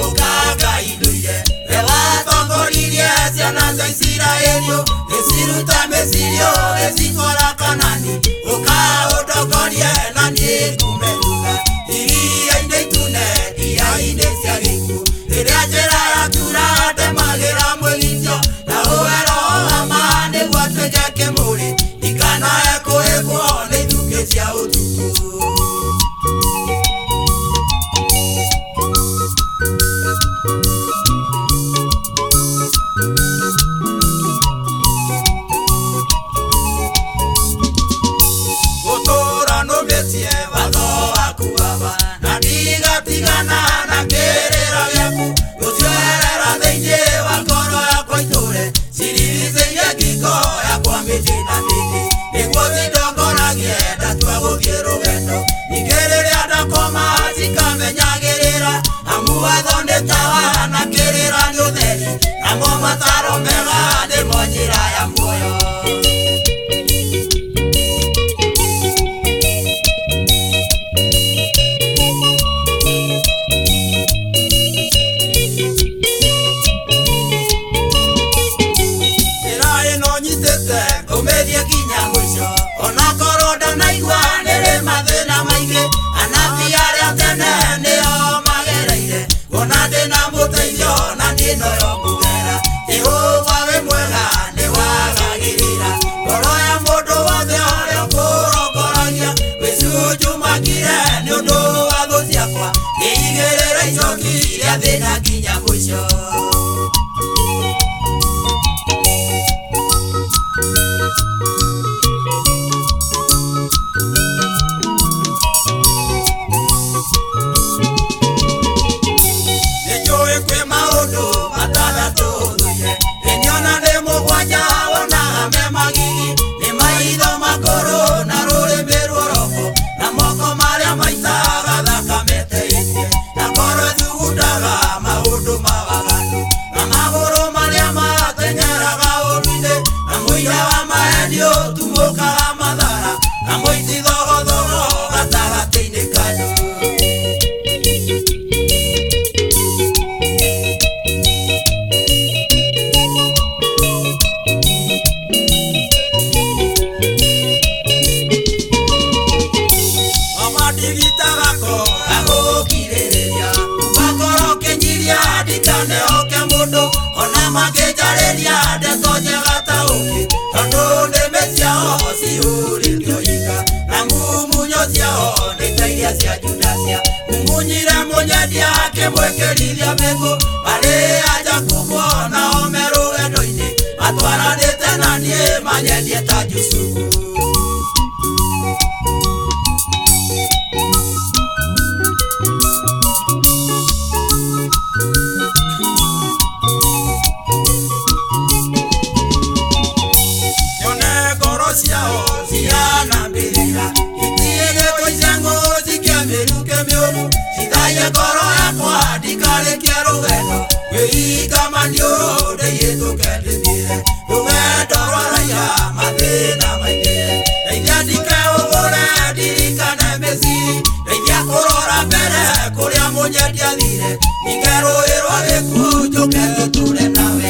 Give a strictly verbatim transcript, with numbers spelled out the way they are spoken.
ukaga iduye Ewa tongoririe ciana cia Isiraeli Esiruta mesirio esikora Kanani Ukaũtongorie na niĩ ngumeruga Iria-inĩ itune iria-inĩ cia gĩkuũ Rĩrĩa njĩra yatura ndemagĩra mwĩgitio Na ũwe Roho wa ma nĩguo atuĩke kĩmũrĩ Ikanae kũhĩgwo nĩ ithukĩ cia ũtukũ Tawa na kirira nyutheri Amo mataro mega de mojira ya moyo Ira ino nyitete umerie kinya mwisho Ona koroda na igwa nere mathina maige Anathi aria tene nio magereire Ona ndina muteithio na ndino yo kugera Jehova we mwega ni wagagirira Ngoro ya mundu wothe uria ukurongoragia Wicunjumagire ni undu wa thu ciakwa Ngiigirira icoki ria thina nginya mwisho Makejareria deso njega uki Tondu ndeme ciao ciurĩtio ika Na mumunyo ciao nĩ ta iria cia Judasia Mumunyire mũnyendia akĩmwĩkĩrithia mĩkũ Marĩ anja kumwo nao me rũgendo-inĩ Matwaranĩte na niĩ manyendie ta Jusufu Ciao, ciana mbirira Itiege toisango zikiamiruke mioru Sitaye koro yakwa dikale kia rugendo Weika mandioro deyetu kendimire Rugendo rwaraya mathina maingire Deithia ndike ugure ndirikane mesi Deithia kurora mbere kuria munyendia thire Nike rũĩ rwa gĩkuũ njũke tũtũre nawe